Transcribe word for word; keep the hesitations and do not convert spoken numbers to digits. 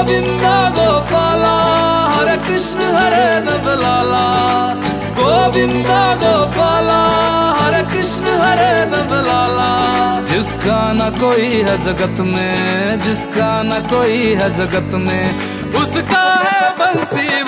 गोविंदा गोपाला, हरे कृष्ण हरे नंद लाला। गोविंदा गोपाला, हरे कृष्ण हरे नंद लाला। जिसका न कोई है जगत में, जिसका न कोई है जगत में, उसका है बंसी